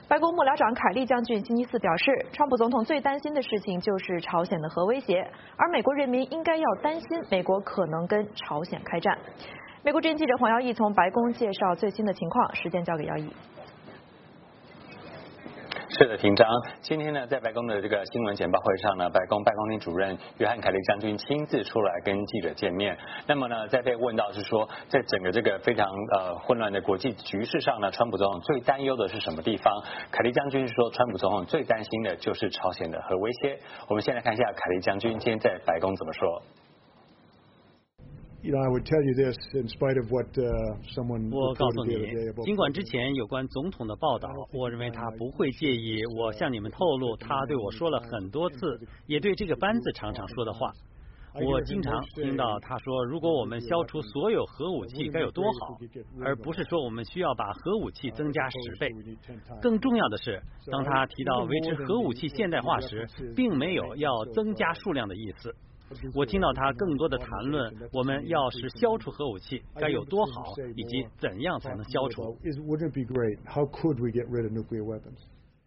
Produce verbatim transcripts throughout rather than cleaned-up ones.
白宫幕僚长凯利将军星期四表示，川普总统最担心的事情就是朝鲜的核威胁，而美国人民应该要担心美国可能跟朝鲜开战。美国之音记者黄耀义从白宫介绍最新的情况，时间交给耀义。 是的，平章。今天呢，在白宫的这个新闻简报会上呢，白宫办公厅主任约翰凯利将军亲自出来跟记者见面。那么呢，在被问到是说，在整个这个非常呃混乱的国际局势上呢，川普总统最担忧的是什么地方？凯利将军说，川普总统最担心的就是朝鲜的核威胁。我们先来看一下凯利将军今天在白宫怎么说。 You know, I would tell you this in spite of what uh, someone 我告诉 reported 你 the other day about. 尽管之前有关总统的报道，我认为他不会介意我向你们透露他对我说了很多次，也对这个班子常常说的话。我经常听到他说，如果我们消除所有核武器该有多好，而不是说我们需要把核武器增加十倍。更重要的是，当他提到维持核武器现代化时，并没有要增加数量的意思。我听到他更多的谈论，我们要是消除核武器该有多好，以及怎样才能消除。 Wouldn't it be great? How could we get rid of nuclear weapons?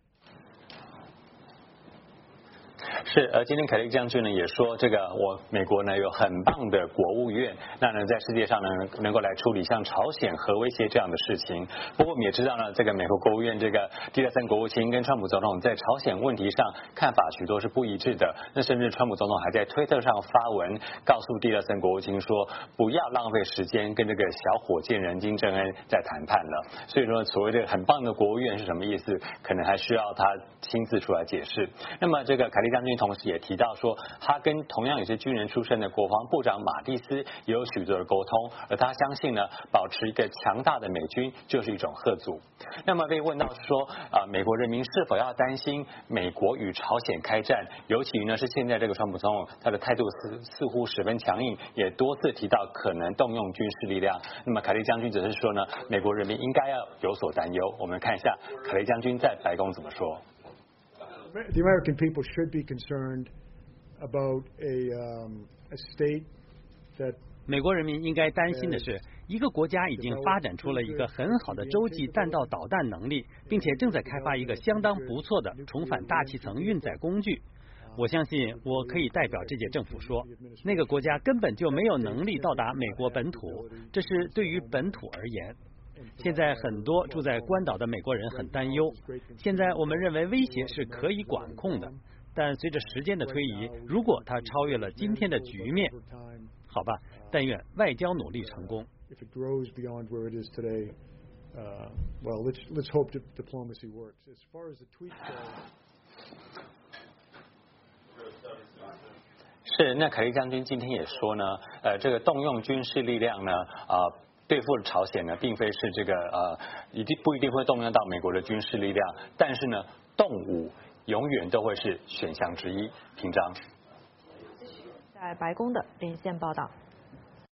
是，而今天凯利将军呢也说，这个我美国呢有很棒的国务院，那呢在世界上呢能够来处理像朝鲜核威胁这样的事情。不过我们也知道呢，这个美国国务院这个蒂勒森国务卿跟川普总统在朝鲜问题上看法许多是不一致的。那甚至川普总统还在推特上发文告诉蒂勒森国务卿说，不要浪费时间跟这个小火箭人金正恩在谈判了。所以说，所谓的很棒的国务院是什么意思，可能还需要他亲自出来解释。那么这个凯利将军同时也提到说，他跟同样也是军人出身的国防部长马蒂斯也有许多的沟通，而他相信呢，保持一个强大的美军就是一种吓阻。那么被问到说，啊、呃，美国人民是否要担心美国与朝鲜开战？尤其呢是现在这个川普总统他的态度似似乎十分强硬，也多次提到可能动用军事力量。那么凯利将军则是说呢，美国人民应该要有所担忧。我们看一下凯利将军在白宫怎么说。 The American people should be concerned about a, um, a state that 美国人民应该担心的是，一个国家已经发展出了一个很好的洲际弹道导弹能力，并且正在开发一个相当不错的重返大气层运载工具。我相信我可以代表这届政府说，那个国家根本就没有能力到达美国本土，这是对于本土而言。现在很多住在关岛的美国人很担忧，现在我们认为威胁是可以管控的，但随着时间的推移，如果它超越了今天的局面，好吧，但愿外交努力成功。 If it grows beyond where it is today, uh, well, let's let's hope that diplomacy works. As far as the tweet goes. 是，那凯利将军今天也说呢，呃，这个动用军事力量呢，啊、呃。对付朝鲜呢，并非是这个呃，一定不一定会动用到美国的军事力量，但是呢，动武永远都会是选项之一。平章， 在白宫的连线报道。